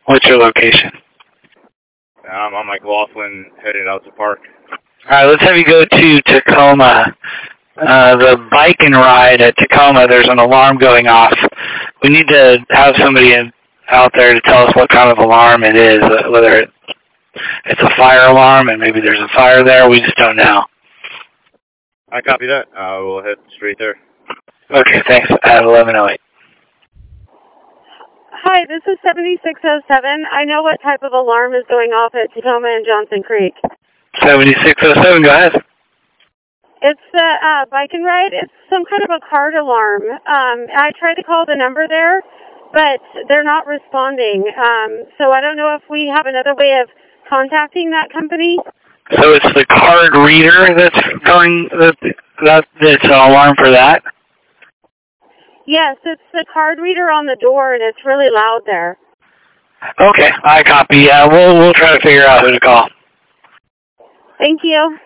What's your location? I'm on McLaughlin heading out to park. Alright, let's have you go to Tacoma. The bike and ride at Tacoma, there's an alarm going off. We need to have somebody out there to tell us what kind of alarm it is, whether it's a fire alarm and maybe there's a fire there. We just don't know. I copy that. We'll head straight there. Okay, thanks. At 11:08. Hi, this is 7607. I know what type of alarm is going off at Tacoma and Johnson Creek. 7607, go ahead. It's the bike and ride. It's some kind of a card alarm. I tried to call the number there, but they're not responding. So I don't know if we have another way of contacting that company. So it's the card reader that's going, that's an alarm for that? Yes, it's the card reader on the door, and it's really loud there. Okay, I copy. Yeah, we'll try to figure out who to call. Thank you.